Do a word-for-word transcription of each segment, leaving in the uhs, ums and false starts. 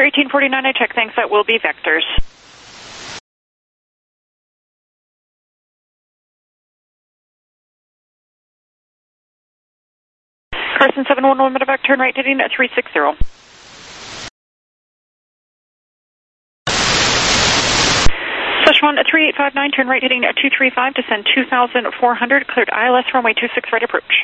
Sir, eighteen forty-nine, I check. Thanks. That will be vectors. Carson seven one one, medevac, turn right heading at three sixty. Szechuan three eight five nine, turn right heading at two three five, descend two thousand four hundred, cleared I L S runway two six, right approach.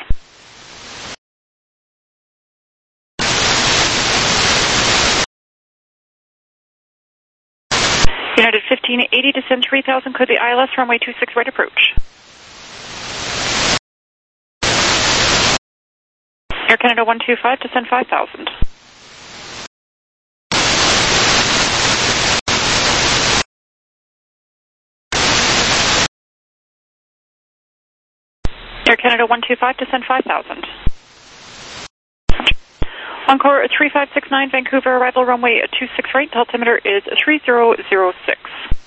United fifteen eighty, descend three thousand, clear the I L S runway two six, right approach. Air Canada one two five, descend five thousand. Air Canada one two five, descend five thousand. Encore three five six nine, Vancouver, arrival runway two six right, altimeter is three zero zero six.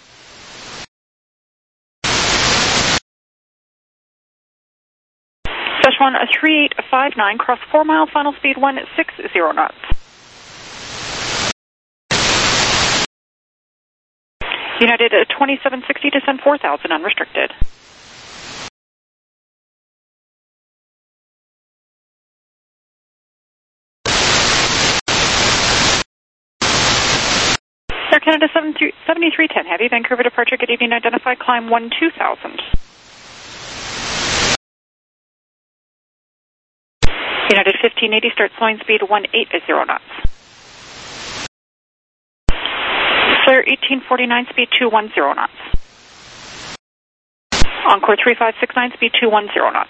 Szechuan three eight five nine, cross four mile, final speed one sixty knots. United twenty-seven sixty, descend four thousand, unrestricted. Air Canada seventy-three ten, heavy, Vancouver departure, good evening, identify, climb one two thousand. United fifteen eighty, start slowing speed one eighty knots. Flare eighteen forty-nine, speed two ten knots. Encore three five six nine, speed two ten knots.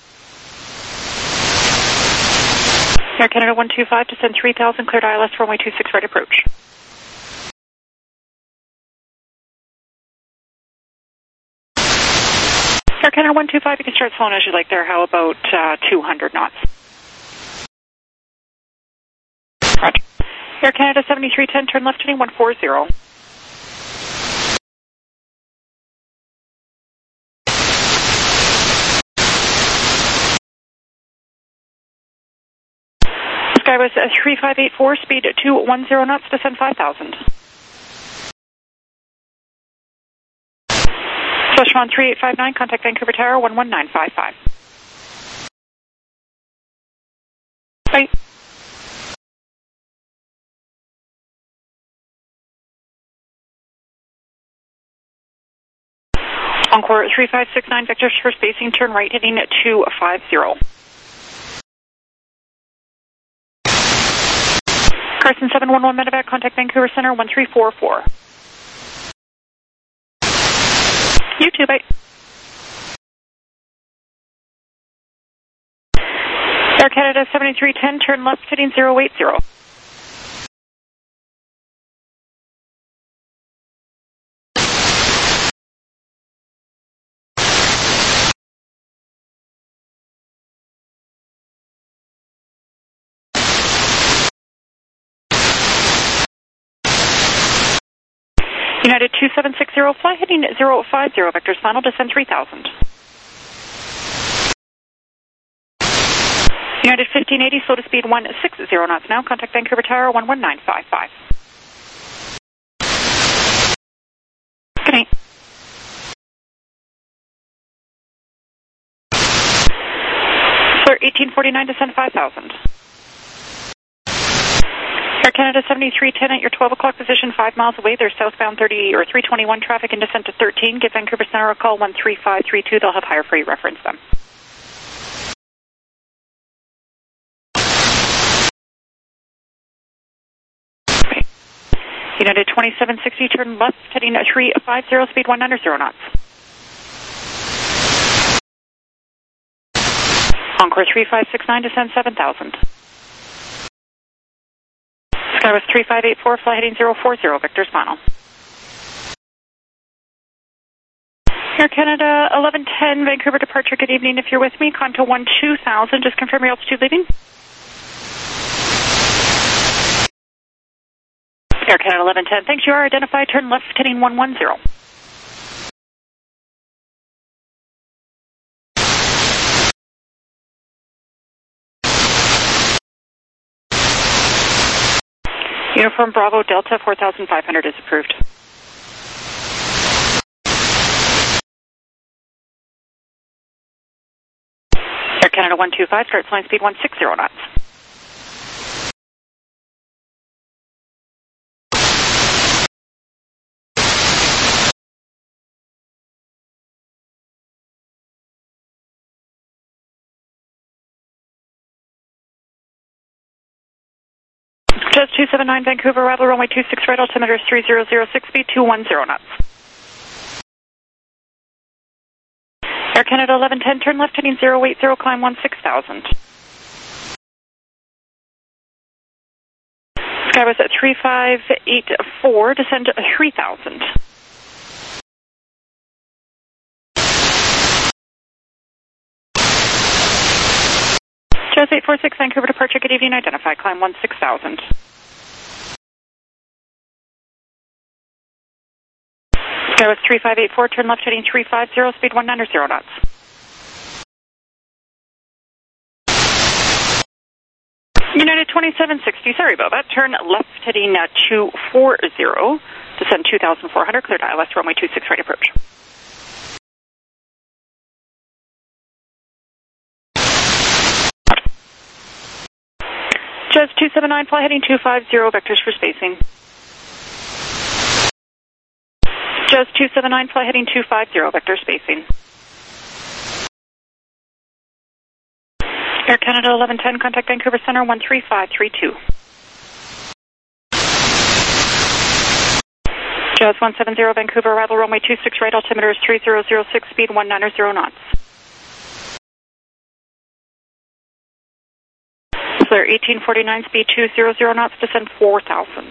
Air Canada one two five, descend three thousand, cleared I L S runway two six, right approach. Air Canada one two five, you can start slowing as you like there. How about uh, two hundred knots? Roger. Air Canada seventy-three ten, turn left heading one forty. Skyway uh, three five eight four, speed two ten knots, descend five thousand. Szechuan three eight five nine, contact Vancouver Tower one one nine five five. Bye. Encore three five six nine, vectors for spacing, turn right heading two fifty. Carson seven one one, medevac, contact Vancouver Center one three four four. You too, bye. Air Canada seventy-three ten, turn left heading zero eight zero. United two seven six zero, fly heading zero five zero, vectors final, descend three thousand. United fifteen eighty, slow to speed one sixty knots now, contact Vancouver Tower one one nine five five. Good night. Sir, eighteen forty-nine, descend five thousand. Air Canada seventy-three ten at your twelve o'clock position, five miles away. There's southbound thirty or three twenty-one traffic and descent to thirteen. Give Vancouver Center a call one three five three two. They'll have higher for you. Reference them. Okay. United twenty-seven sixty, turn left, heading three fifty, speed one ninety knots. Encore three five six nine, descend seven thousand. Skyway three five eight four, fly heading zero four zero, vectors final. Air Canada eleven ten, Vancouver departure, good evening. If you're with me, Conto one two thousand, just confirm your altitude leaving. Air Canada eleven ten, thanks, you are identified, turn left heading one ten. Uniform Bravo Delta four thousand five hundred is approved. Air Canada one two five, start flying speed one six zero knots. Just two seven nine Vancouver, arrival runway two six right, altimeter is three zero zero six, speed two one zero knots. Air Canada eleven ten, turn left heading zero eight zero, climb one six thousand. Skywest at three five eight four, descend three thousand. Jazz eight four six, Vancouver departure, good evening, identify, climb one six thousand. Skywest three five eight four, turn left heading three five zero, speed one nine zero knots. United twenty-seven sixty, sorry about that, turn left heading uh, two four zero, descend two thousand four hundred, clear to I L S runway two six right approach. Jazz two seven nine, fly heading two five zero, vectors for spacing. Jazz two seven nine, fly heading two five zero, vector spacing. Air Canada eleven ten, contact Vancouver Center one three five three two. Jazz one seven zero, Vancouver, arrival runway two six right, altimeter is three zero zero six, speed one nine zero knots. Clear eighteen forty-nine, speed two zero zero knots, descend four thousand.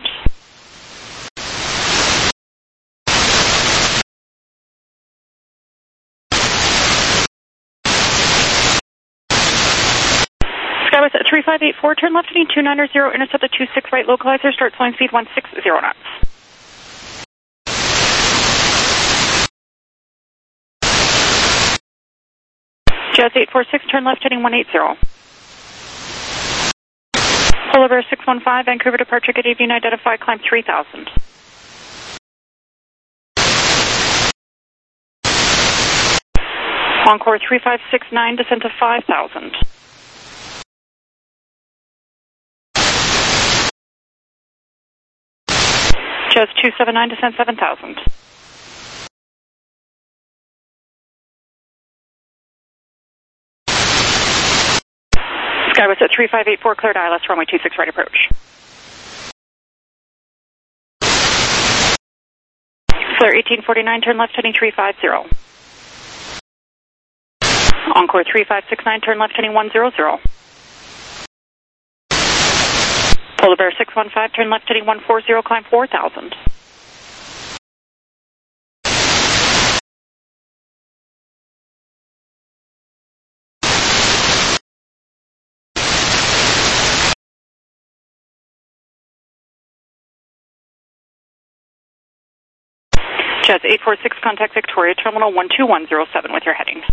Skywest at three five eight four, turn left heading two nine zero, intercept at two six right, localizer, start flying speed one six zero knots. Jazz eight four six, turn left heading one eight zero. Polar Bear six one five, Vancouver departure, good evening, identify, climb three thousand. Encore three five six nine, descend to five thousand. Jazz two seven nine, descend seven thousand. Skywest at three five eight four, cleared I L S runway two six right approach. Clear eighteen forty-nine, turn left heading three five zero. Encore three five six nine, turn left heading one zero zero. Polar Bear six one five, turn left heading one four zero, climb four thousand. Jazz eight four six, contact Victoria, terminal one two one zero seven with your heading.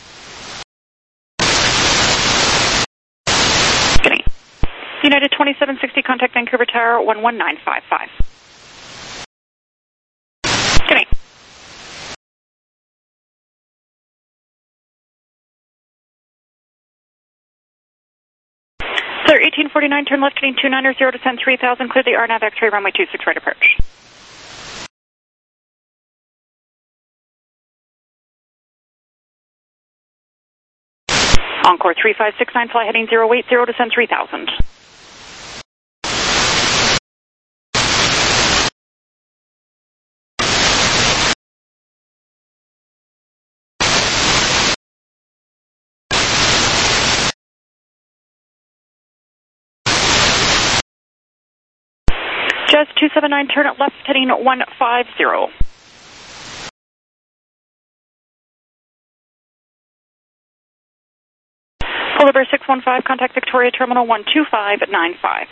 Good. United twenty-seven sixty, contact Vancouver Tower one one nine five five. Good night. Clear eighteen forty-nine, turn left heading two nine zero, descend three thousand, clear the R N A V X-ray runway two six right approach. Encore three five six nine, fly heading zero eight zero, descend three thousand. Jazz two seven nine, turn left heading one five zero. Polar Bear six one five, contact Victoria Terminal one two five nine five.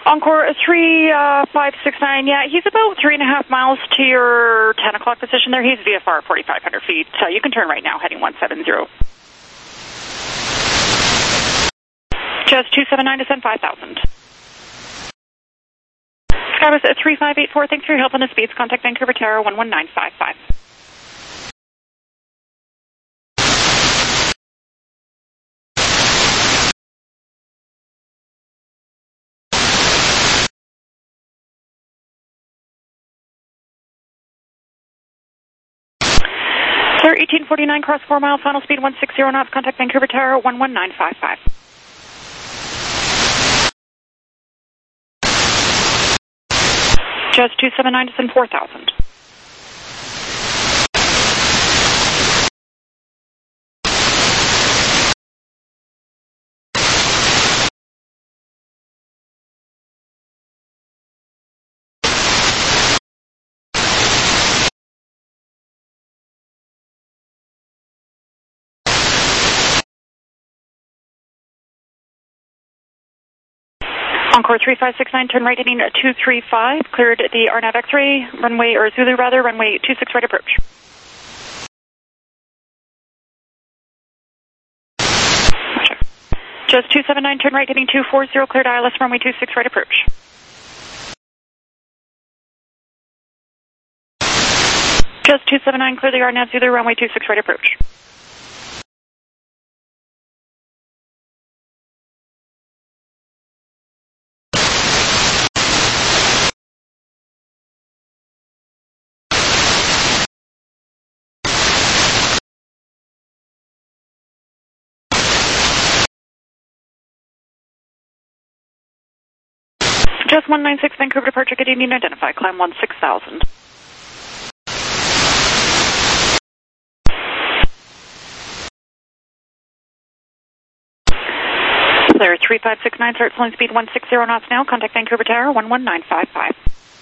Encore three five six nine, yeah, he's about three and a half miles to your ten o'clock position there. He's V F R forty-five hundred feet. So you can turn right now, heading one seven zero. Just two seven nine to send five thousand. Skywest at three five eight four, thanks for your help on the speeds. Contact Vancouver Tower one one nine five five. Sir, eighteen forty-nine, cross four mile, final speed one sixty knots. Contact Vancouver Tower one one nine five five. Just two seven nine to send four thousand. Encore three five six nine, turn right heading two three five, cleared the R NAV X-ray, runway, or Zulu rather, runway two six right approach. Just two seven nine, turn right heading two four zero, cleared I L S, runway two six right approach. Just two seven nine, clear the R NAV Zulu, runway two six right approach. Just one nine six, Vancouver departure, Canadian identify, climb one six thousand. Clear three five six nine, start slowing speed one sixty knots now, contact Vancouver Tower one one nine five five.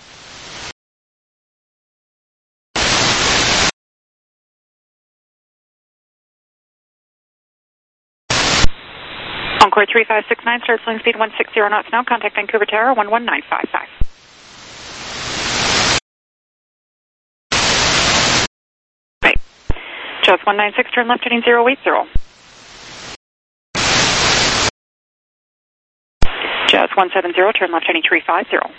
Encore three five six nine, start slowing speed one sixty knots now, contact Vancouver Tower one one nine five five. Right. Just one nine six, turn left heading zero eight zero. Just one seven zero, turn left heading three five zero.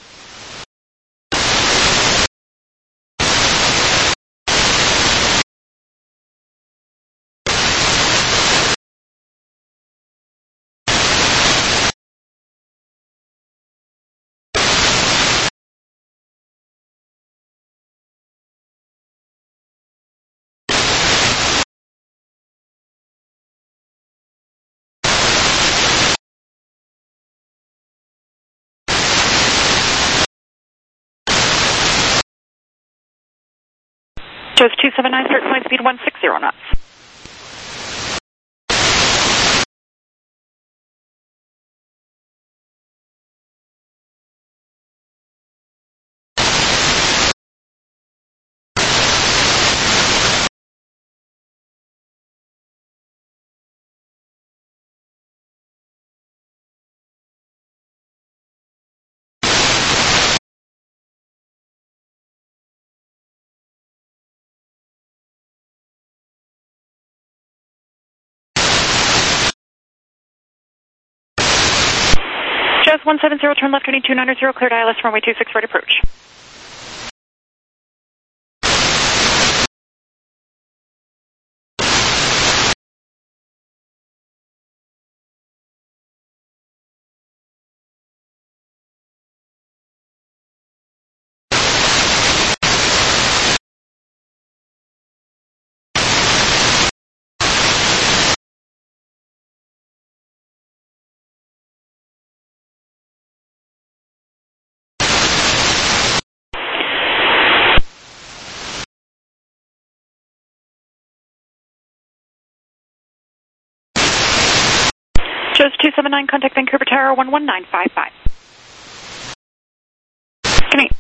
Just two seven nine, start slowing speed one sixty knots. Just one seven zero, turn left heading two nine zero, cleared I L S, runway two six right approach. Just two seven nine, contact Vancouver Tower one one nine five five. Good night.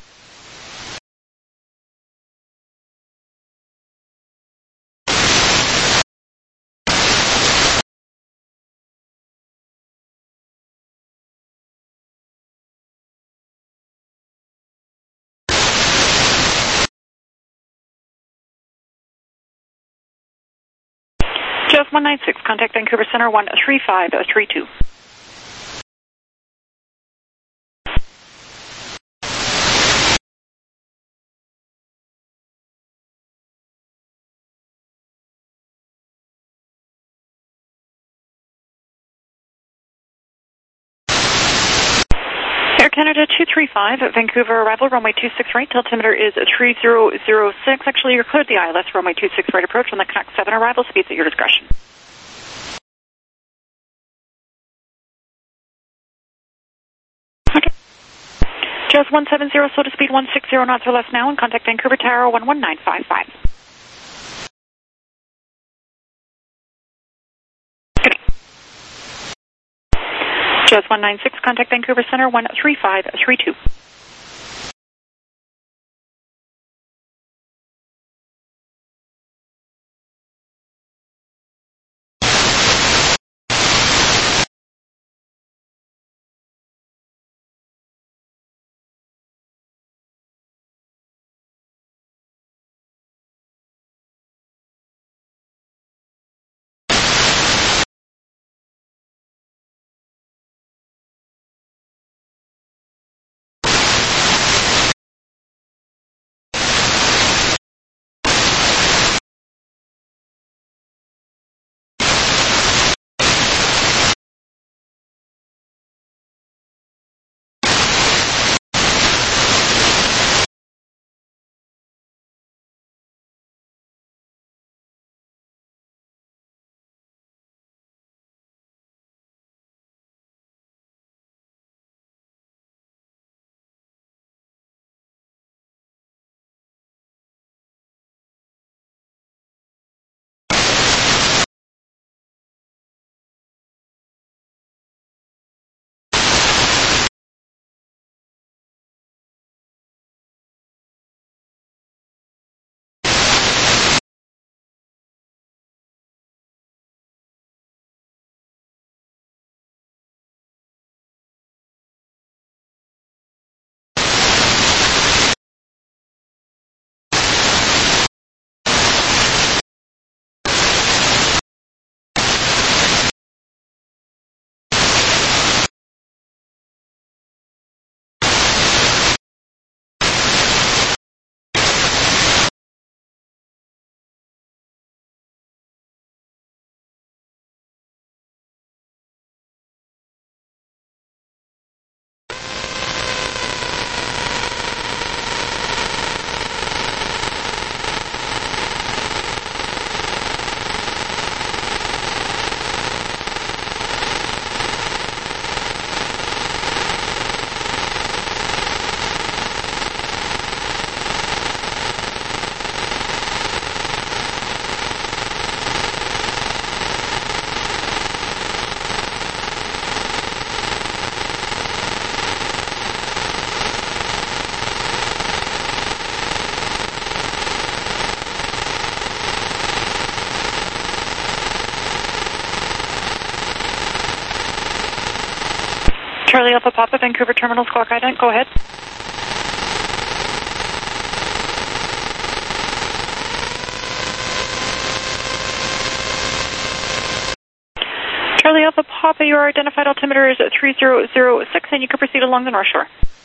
one nine six, contact Vancouver Center one three five three two. Air Canada two three five, Vancouver arrival, runway two six right, altimeter is three zero zero six. Actually, you're cleared the I L S, runway two six right approach on the Canuck seven arrival, speeds at your discretion. Okay. Just one seven zero, slow to speed one six zero knots or less now, and contact Vancouver Tower one one nine five five. Good. Just one nine six, contact Vancouver Center one three five three two. Charlie Alpha Papa, Vancouver Terminal, squawk ident, go ahead. Charlie Alpha Papa, your identified altimeter is three zero zero six, and you can proceed along the North Shore.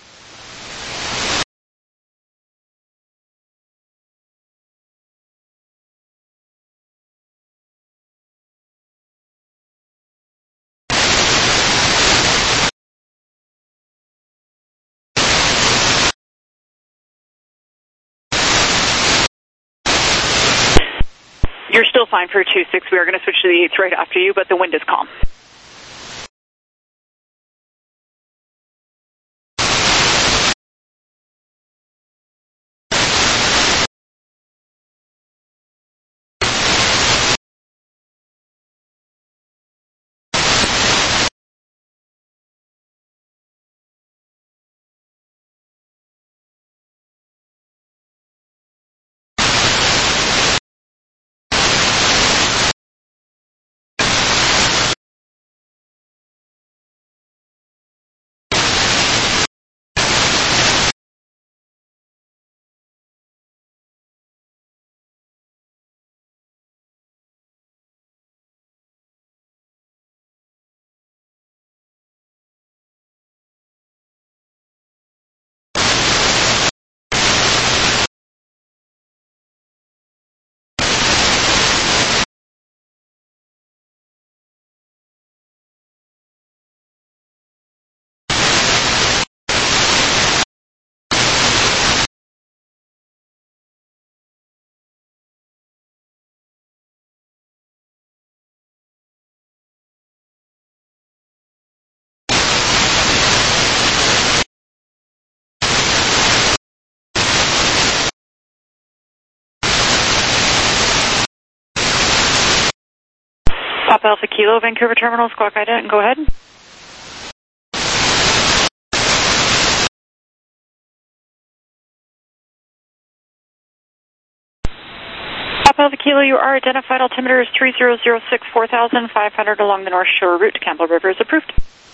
You're still fine for two six. We are going to switch to the eighth right after you, but the wind is calm. Papa Alpha Kilo, Vancouver Terminal, squawk ident, go ahead. Papa Alpha Kilo, you are identified. Altimeter is three zero zero six four thousand five hundred along the North Shore route to Campbell River is approved.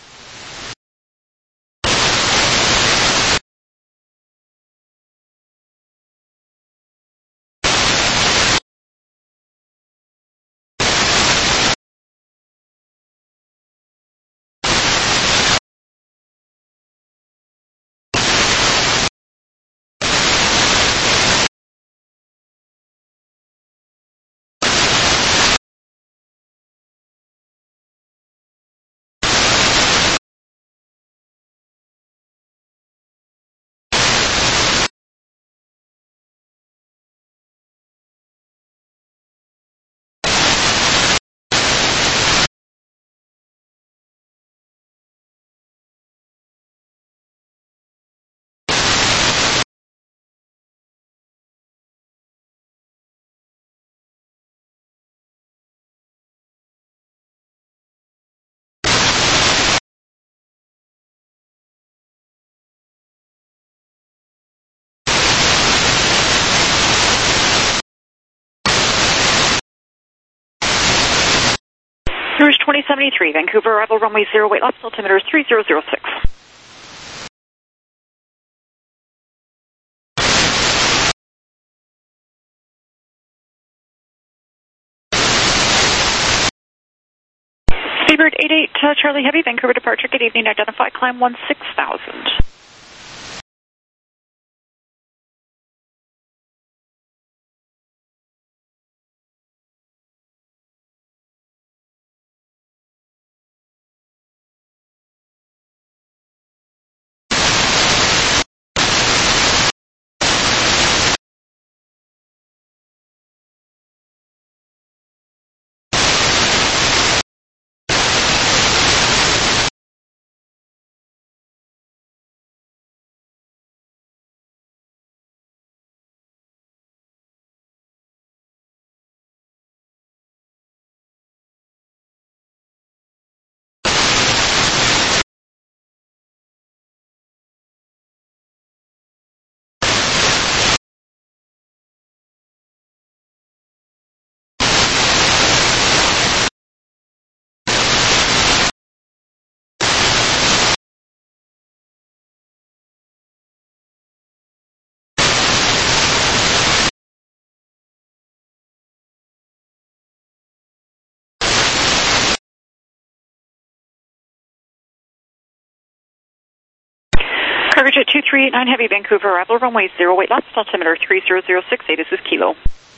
Rouge twenty seventy-three, Vancouver, arrival runway zero, weight loss, altimeter is three zero zero six. Seabird eight eight, uh, Charlie Heavy, Vancouver departure, good evening, identify, climb one six thousand. Coverage at two three eight nine Heavy, Vancouver, arrival runway zero, weight loss, altimeter three zero zero six eight, this is Kilo.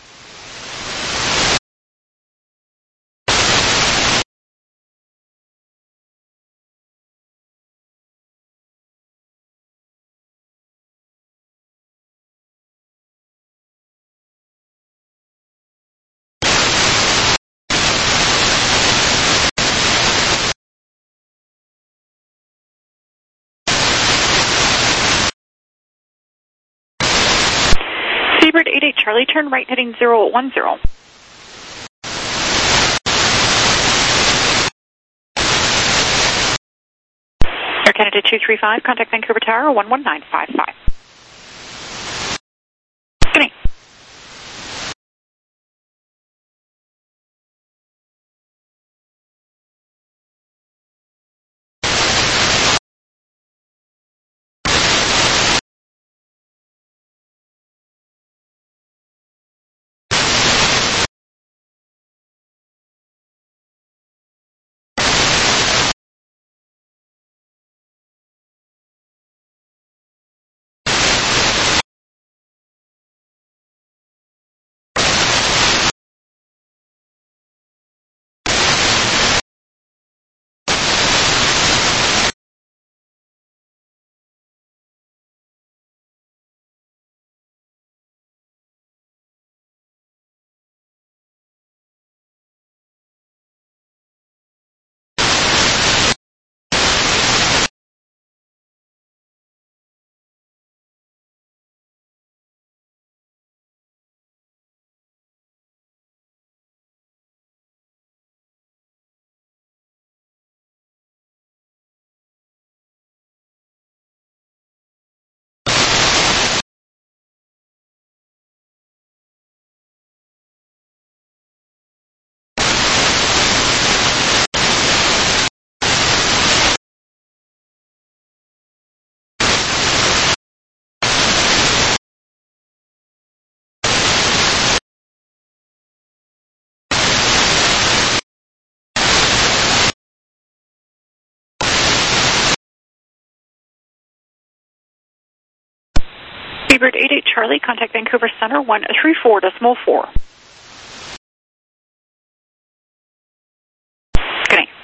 Seabird eight eight, Charlie, turn right heading zero one zero. Air Canada two three five, contact Vancouver Tower one one nine five five. Good night. Bluebird eight eight Charlie, contact Vancouver Center one three four decimal four. Good night.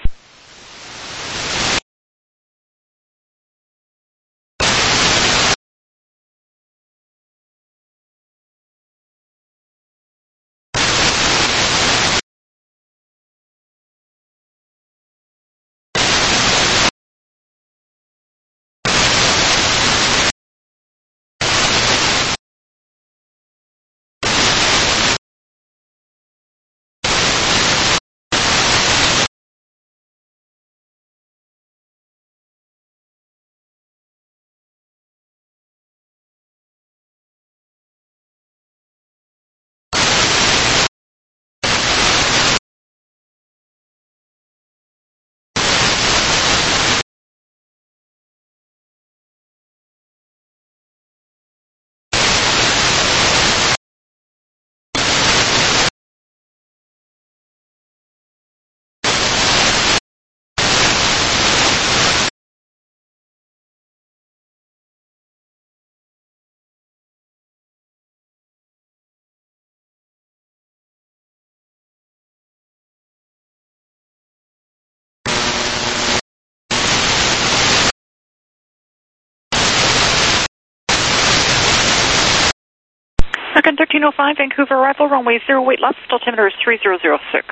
American thirteen oh five, Vancouver arrival, runway zero eight left, altimeter is three zero zero six.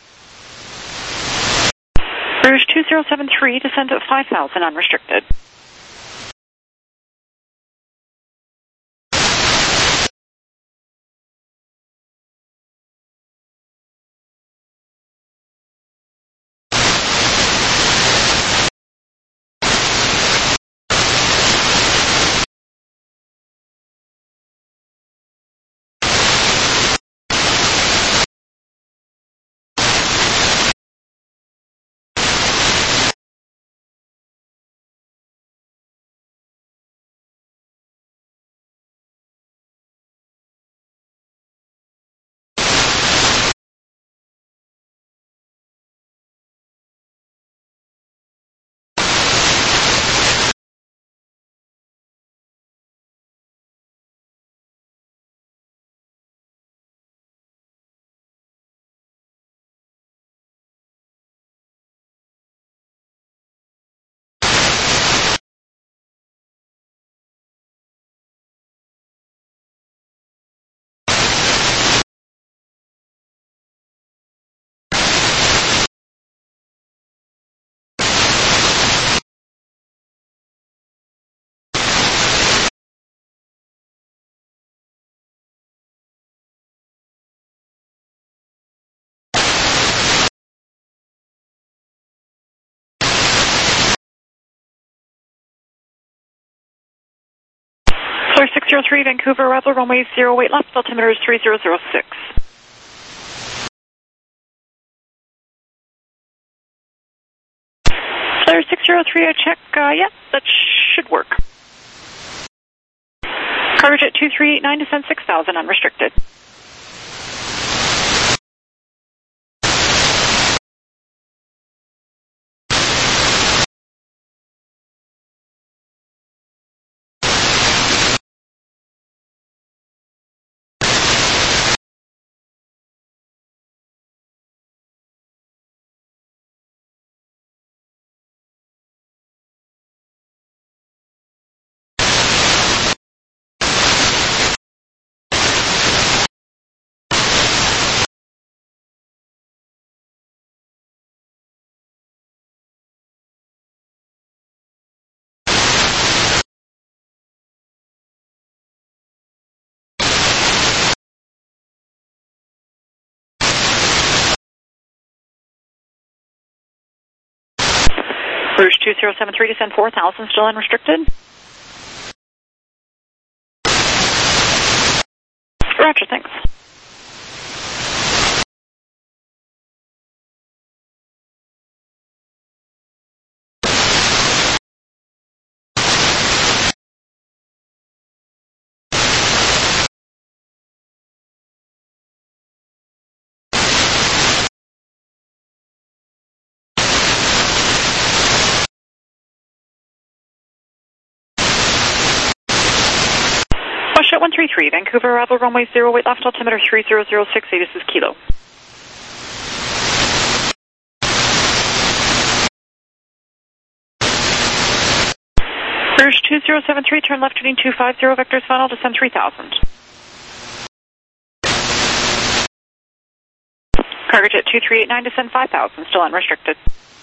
Rouge two zero seven three, descent at five thousand, unrestricted. six zero three, Vancouver arrival, runway zero eight left, altimeter is three zero zero six. Flare six zero three, I check, uh, yeah, that should work. Coverage at two three eight nine, descent six thousand, unrestricted. Rouge two zero seven three, descend four thousand, still unrestricted. Roger, thanks. Jet one three three, Vancouver, arrival runway zero, weight left, altimeter three zero zero six eight, this is Kilo. Rouge two zero seven three, turn left heading two five zero, vectors final, descend three thousand. Cargo Jet two three eight nine, descend five thousand, still unrestricted.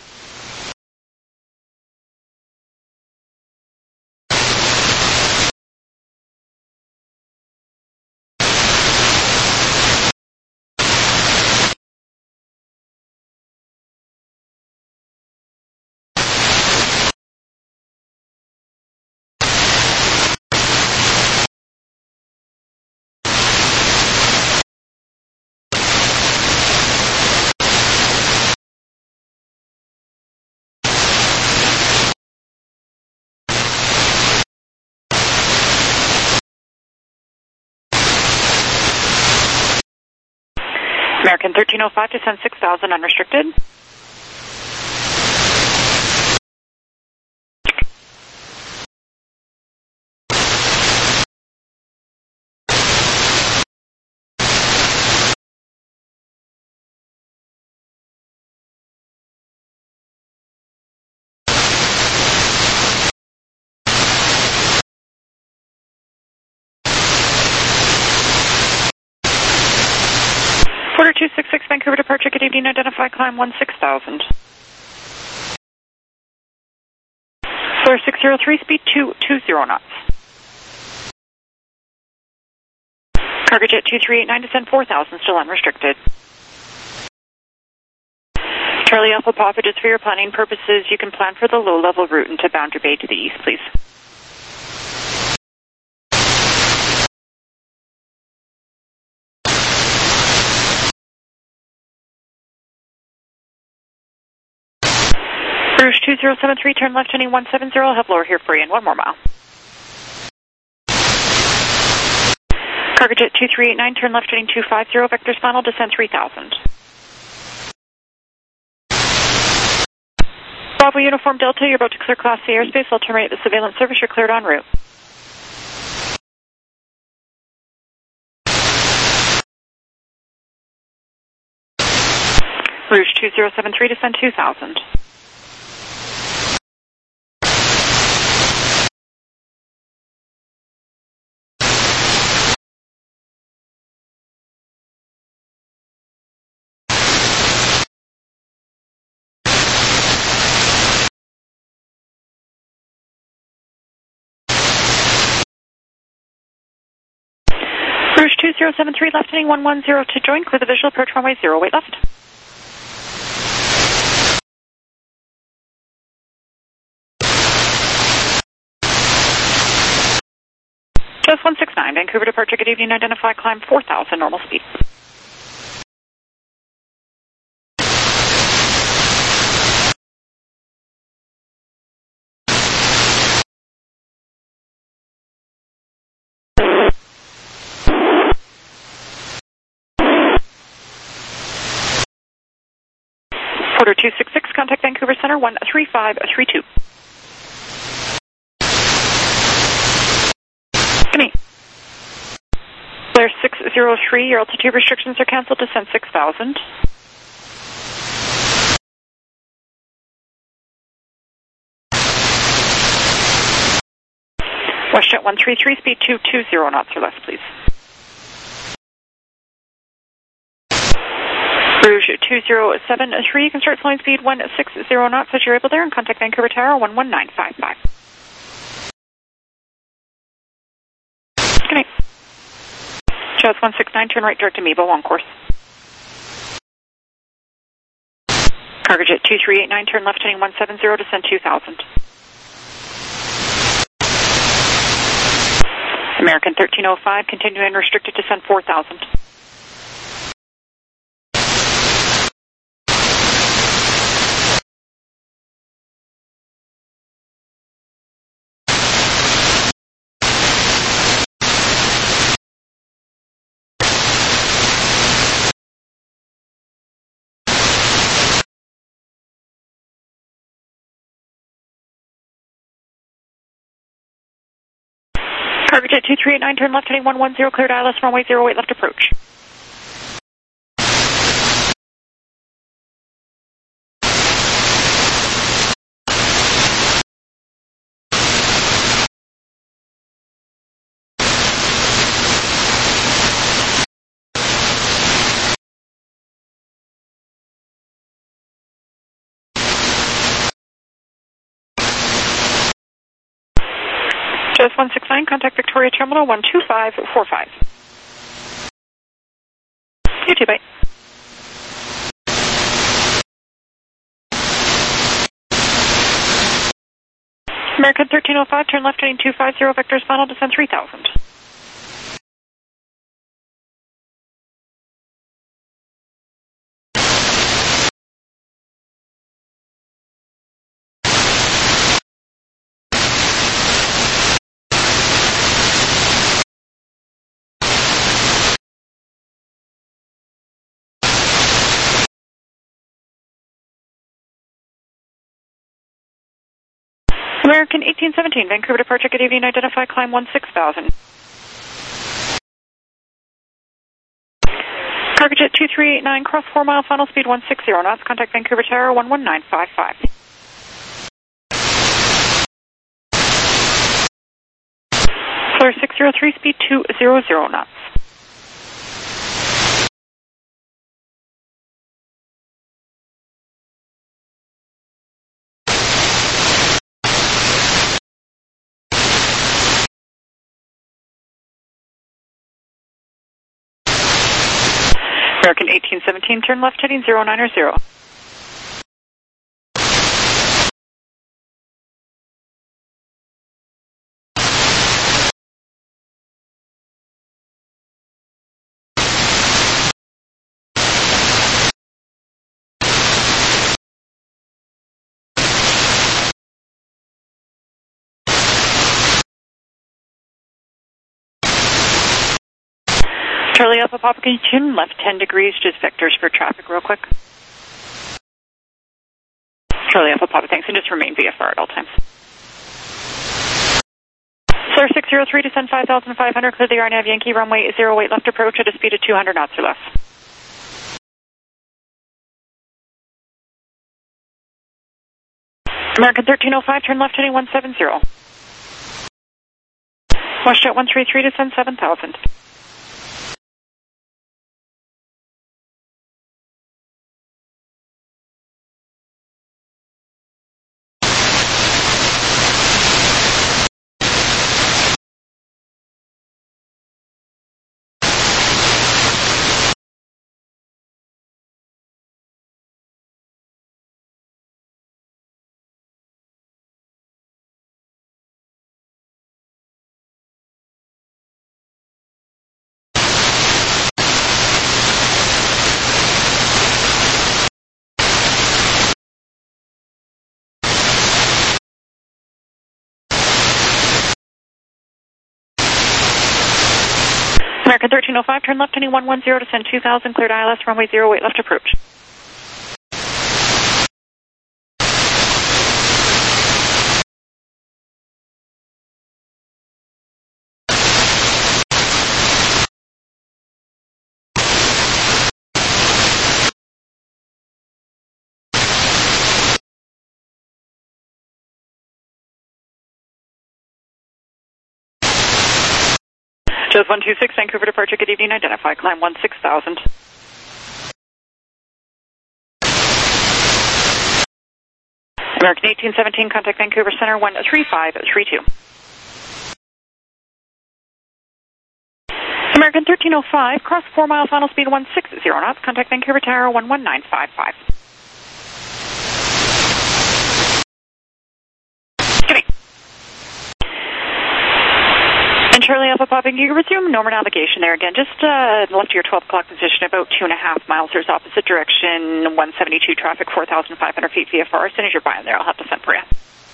American thirteen oh five, descend six thousand, unrestricted. Porter two six six, Vancouver departure, good evening, identify, climb one six thousand. Solar six zero three, speed two two zero knots. Cargo Jet two three eight nine, descend four thousand, still unrestricted. Charlie Alpha Papa, just for your planning purposes, you can plan for the low-level route into Boundary Bay to the east, please. Rouge two zero seven three, turn left heading one seven zero, I'll have lower here for you in one more mile. Cargo Jet two three eight nine, turn left heading two five zero, vectors final, descend three thousand. Bravo Uniform Delta, you're about to clear Class C airspace, I'll terminate the surveillance service, you're cleared en route. Rouge two zero seven three, descend two thousand. Rouge two zero seven three, left heading one one zero to join, clear the visual approach runway zero, weight left. Just one six nine, Vancouver departure, good evening, identify, climb four thousand, normal speed. Porter two six six, contact Vancouver Center one three five three two. Give me. Blair six zero three, your altitude restrictions are canceled, descend six thousand. WestJet one three three, speed two two zero knots or less, please. Rouge two zero seven three, you can start flying speed one six zero knots as you're able there and contact Vancouver Tower one one nine five five. Good night. Jazz one six nine, turn right direct to Mebo on course. Cargo Jet two three eight nine, turn left heading one seven zero, descend two thousand. American thirteen oh five, continue and restricted, descend four thousand. Cargo Jet two three eight nine, turn left heading one one zero, clear Dallas, runway zero eight left approach. Just one six nine, contact Victoria Terminal one two five four five. You too, bye. American thirteen oh five, turn left heading two five zero, vectors final, descend three thousand. American eighteen seventeen, Vancouver departure, good evening, identify, climb one six thousand. Cargojet two three eight nine, cross four mile, final speed one sixty knots, contact Vancouver Tower one one nine five five. Clear six zero three, speed two hundred knots. American eighteen seventeen, turn left heading zero nine zero. Charlie Alpha Papa, can you tune left ten degrees, just vectors for traffic real quick? Charlie Alpha Papa, thanks, and just remain V F R at all times. Sir six zero three, descend five thousand five hundred, clear the R N A V Yankee, runway zero eight left approach at a speed of two hundred knots or less. American thirteen oh five, turn left heading one seven zero. WestJet one three three, descend seven thousand. American thirteen oh five, turn left heading one one zero, descend two thousand, cleared I L S, runway zero eight left approach. Just one two six, Vancouver departure, good evening, identify, climb one six thousand. American eighteen seventeen, contact Vancouver Center one three five three two. American thirteen oh five, cross four mile, final speed one sixty knots, contact Vancouver Tower one one nine five five. Charlie Alpha Papa, you resume normal navigation there again. Just uh, left your twelve o'clock position, about two and a half miles. There's opposite direction, one seventy-two traffic, four thousand five hundred feet V F R. As soon as you're by there, I'll have to send for you.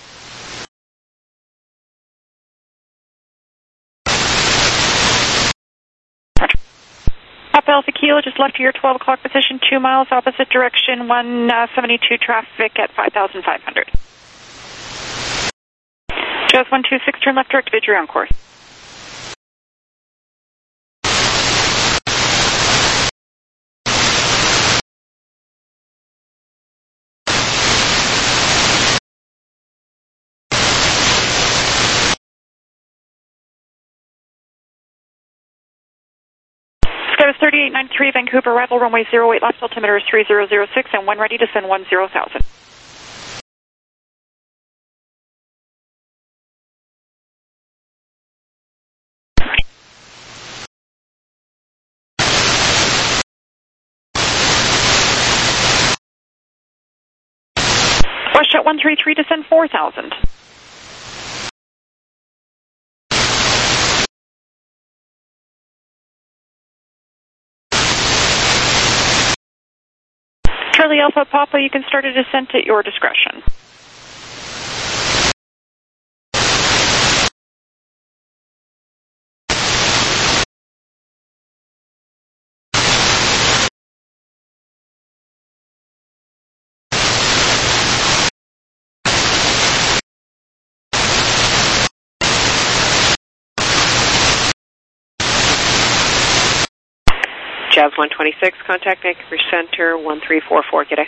Up Alpha Kilo, just left your twelve o'clock position, two miles, opposite direction, one seventy-two traffic at five thousand five hundred. Just one two six, turn left direct, vid your own course. Skywest thirty-eight ninety-three, Vancouver, arrival runway zero eight left, altimeter is three zero zero six, and when ready, descend one zero thousand. WestJet one three three, descend four thousand. Charlie Alpha Papa, you can start a descent at your discretion. Jazz one twenty-six, contact Vancouver Center one three four four, good day.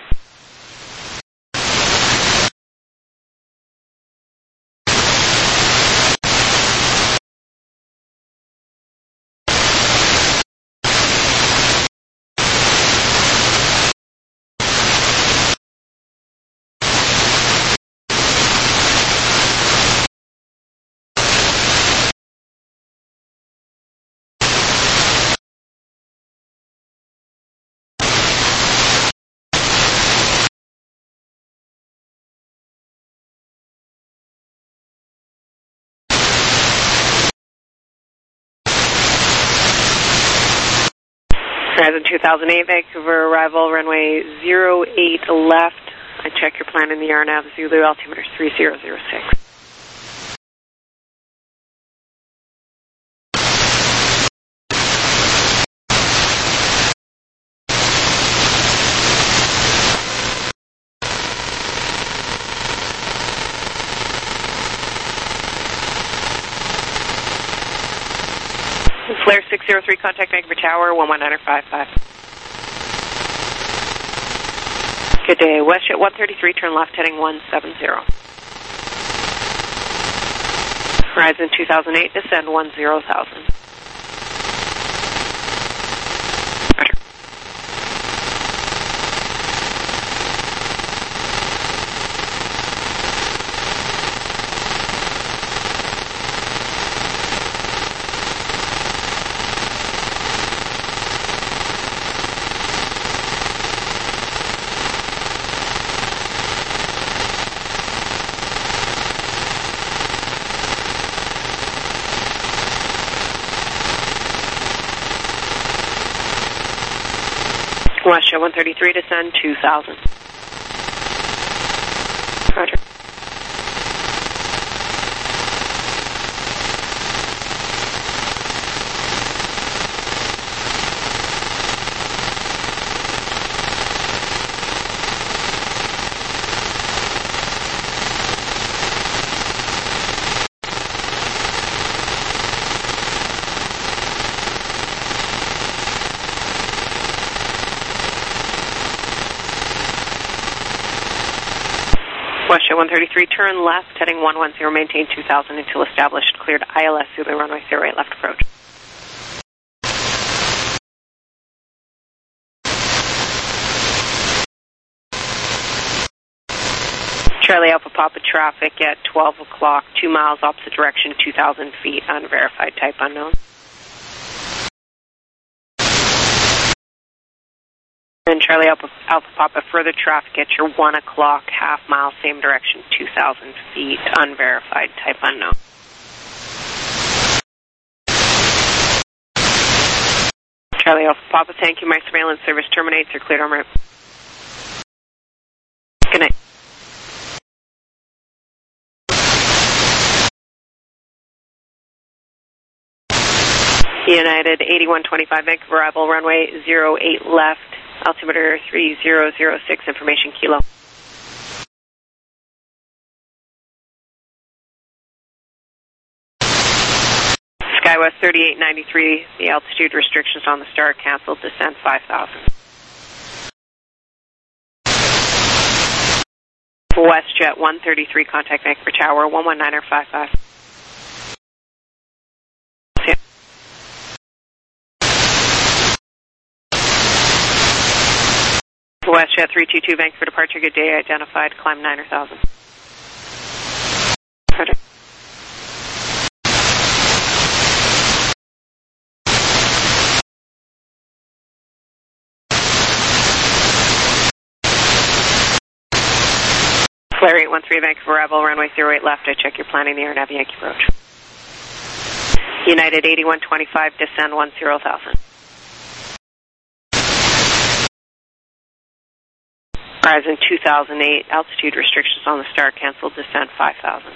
Horizon two thousand eight, Vancouver, arrival runway zero eight left. I check your plan in the R NAV, Zulu, altimeter three zero zero six. Flare six zero three, contact Vancouver Tower one one nine five five. Good day, WestJet one thirty-three, turn left heading one seven zero. Horizon two thousand eight, descend one zero thousand. WestJet one thirty-three, descend two thousand. Roger. WestJet one thirty-three, turn left, heading one one zero, maintain two thousand until established, cleared I L S Zulu, runway zero eight left approach. Charlie Alpha Papa, traffic at twelve o'clock, two miles opposite direction, two thousand feet, unverified, type unknown. And Charlie Alpha, Alpha Papa, further traffic at your one o'clock, half mile, same direction, two thousand feet, unverified, type unknown. Charlie Alpha Papa, thank you. My surveillance service terminates. You're cleared en route. Good night. United eighty-one twenty-five, Vancouver, arrival runway zero eight left. Altimeter three zero zero six, information kilo. Skywest thirty-eight ninety-three, the altitude restrictions on the star canceled, descent five thousand. WestJet one thirty-three, contact Vancouver Tower one one nine five five. WestJet three two two, Vancouver departure, good day, identified, climb nine thousand. Roger. Flare eight one three, Vancouver arrival, runway zero eight left, I check your planning, the AirNav Yankee approach. United eighty-one twenty-five, descend one zero thousand. Horizon two thousand eight, altitude restrictions on the star canceled, descend five thousand.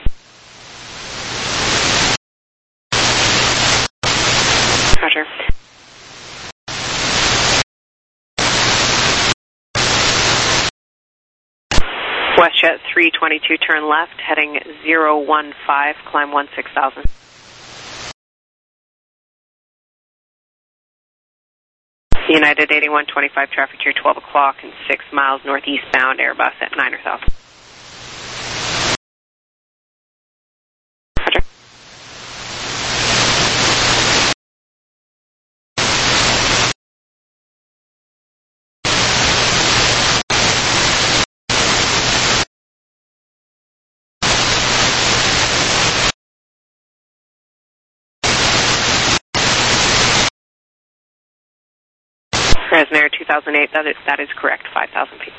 Roger. WestJet three twenty-two, turn left, heading zero one five, climb one six thousand. United eighty-one twenty-five, traffic here twelve o'clock and six miles northeastbound, Airbus at nine thousand. Roger. Fresno two thousand eight, that is, that is correct, five thousand feet.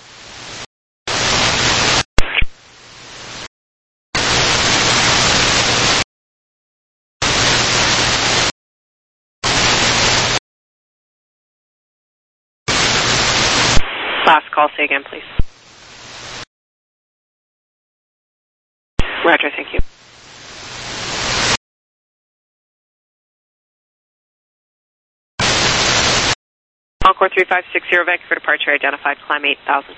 Last call, say again, please. Roger, thank you. Encore three five six zero, Vancouver departure identified, climb eight thousand.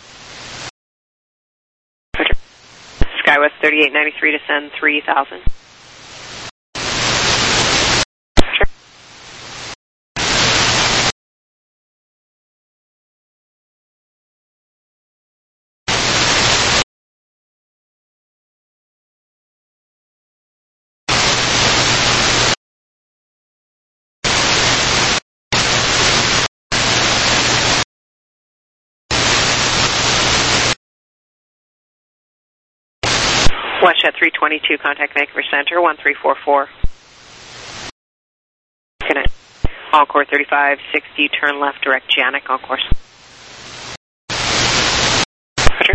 Roger. Skywest thirty-eight ninety-three, descend three thousand. Roger. WestJet three twenty-two, contact Vancouver Center, one three four four. Good night. Encore thirty-five sixty, turn left, direct Janik on course. Roger.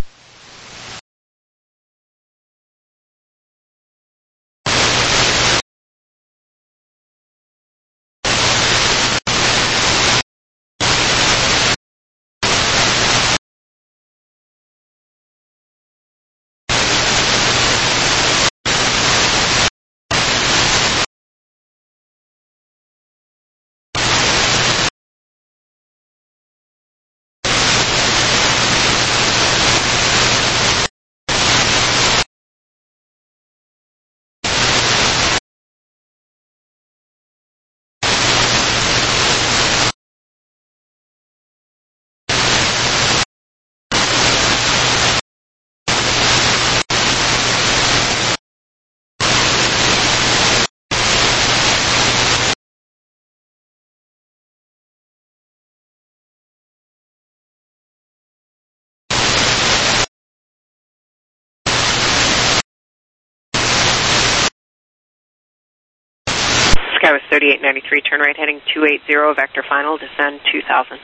Skywest thirty-eight ninety-three, turn right heading two eighty, vector final, descend two thousand.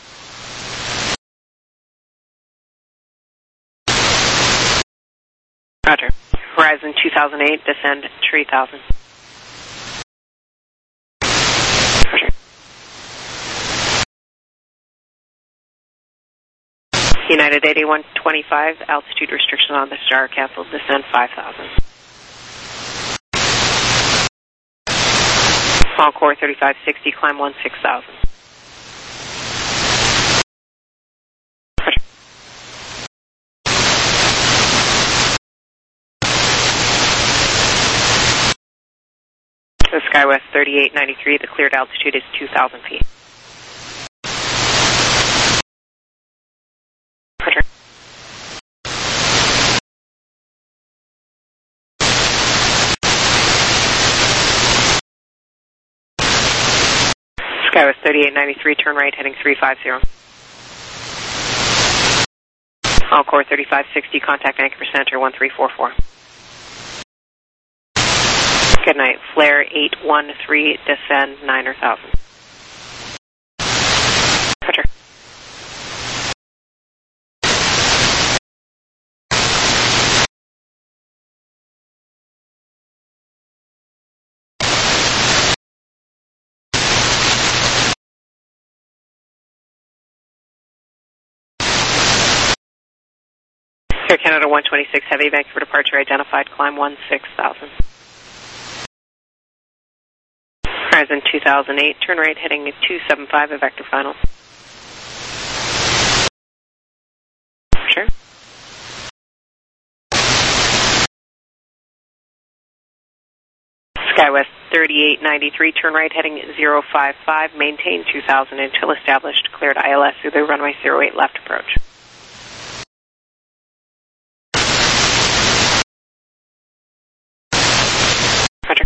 Roger. Horizon two thousand eight, descend three thousand. Roger. United eighty-one twenty-five, altitude restriction on the star canceled, descend five thousand. Encore thirty-five sixty, climb one six thousand. Roger. So Skywest thirty-eight ninety-three, the cleared altitude is two thousand feet. Roger. Skywest thirty-eight ninety-three, turn right heading three five zero. Encore thirty-five sixty, contact Vancouver Center one three four four. Good night. Flare eight one three, descend niner thousand. Roger. Air Canada one twenty-six Heavy, Vancouver departure identified, climb one six thousand. Horizon two thousand eight, turn right heading two seven five, a vector final. Sure. SkyWest thirty-eight ninety-three, turn right heading zero five five, maintain two thousand until established, cleared I L S through the runway zero eight left approach. Roger.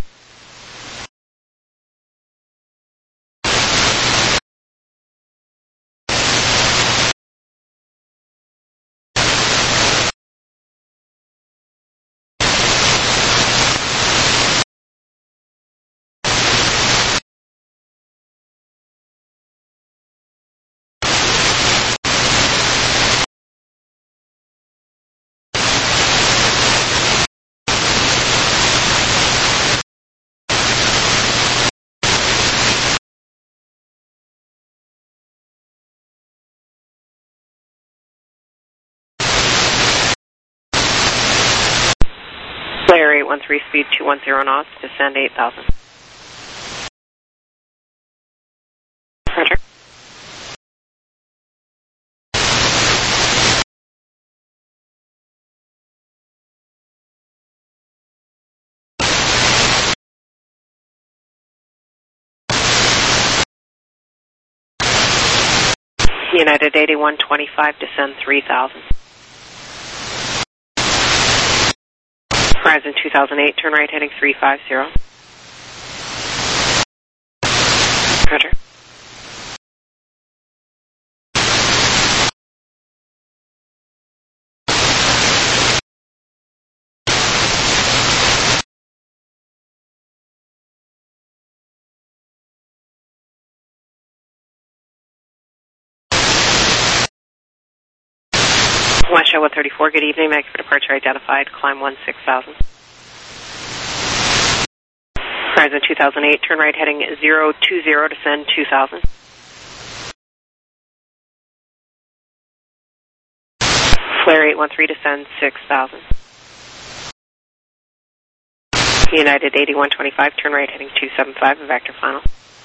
Flare eight one three, speed two one zero knots, descend eight thousand. Roger. United eighty-one twenty-five, descend three thousand. Horizon two thousand eight, turn right heading three five zero. Roger. West Shell one thirty-four, good evening, Vancouver departure identified, climb one six thousand. Horizon two thousand eight, turn right heading zero two zero, descend two thousand. Flare eight one three, descend six thousand. United eighty-one twenty-five, turn right heading two seven five, a vector final.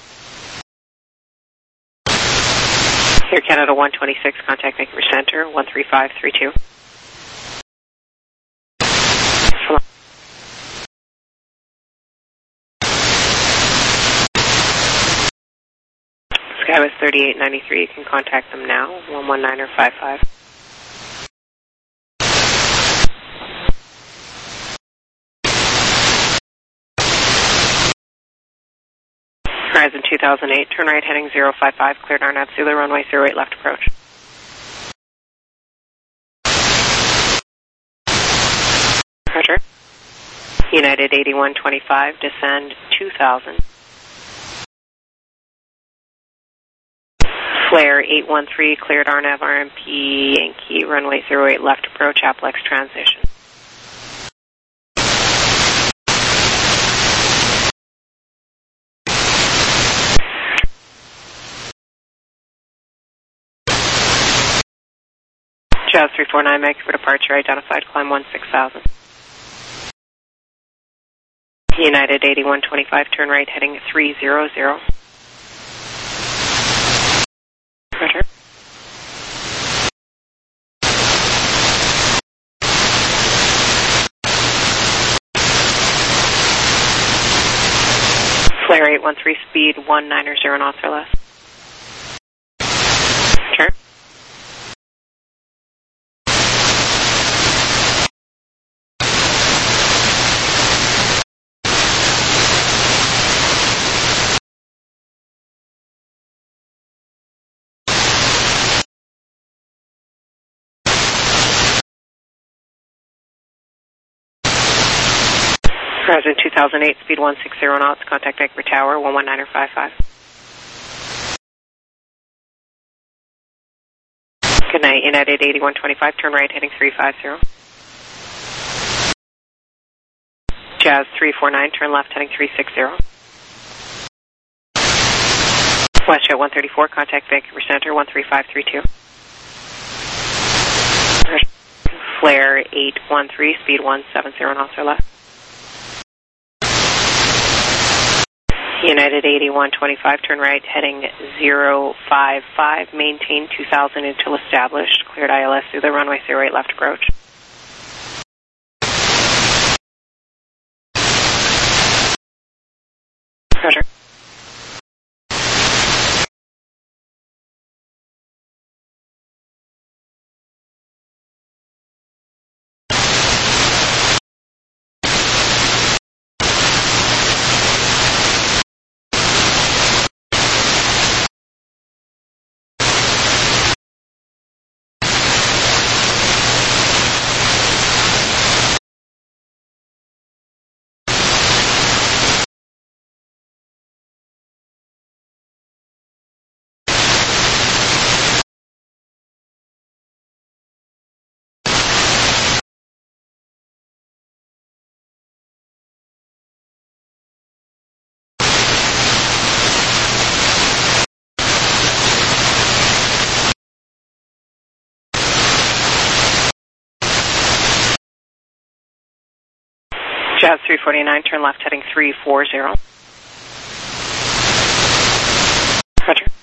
Air Canada one twenty-six, contact Vancouver Center one three five three two. SkyWest thirty-eight ninety-three, you can contact them now, one one niner five five. Horizon two thousand eight, turn right heading zero five five, cleared R N A V Zulu runway zero eight left approach. Roger. United eighty-one twenty-five, descend two thousand. Flare eight one three, cleared R N A V R M P Yankee runway zero eight left approach, Applex transition. Jazz three four nine, Vancouver departure identified, climb one six thousand. United eighty-one twenty-five, turn right heading three zero zero. Roger. Flare eight one three, speed one niner zero knots or less. Sure. Horizon two thousand eight, speed one sixty knots, contact Vancouver Tower, one one niner five five. Good night, United eighty-one twenty-five, turn right, heading three five zero. Jazz three four nine, turn left, heading three six zero. WestJet one thirty-four, contact Vancouver Center, one three five three two. Flare eight one three, speed one seventy knots or left. United eighty-one twenty-five, turn right, heading zero five five, maintain two thousand until established, cleared I L S through the runway zero eight left approach. Roger. Jazz three forty-nine, turn left, heading three four zero. Roger.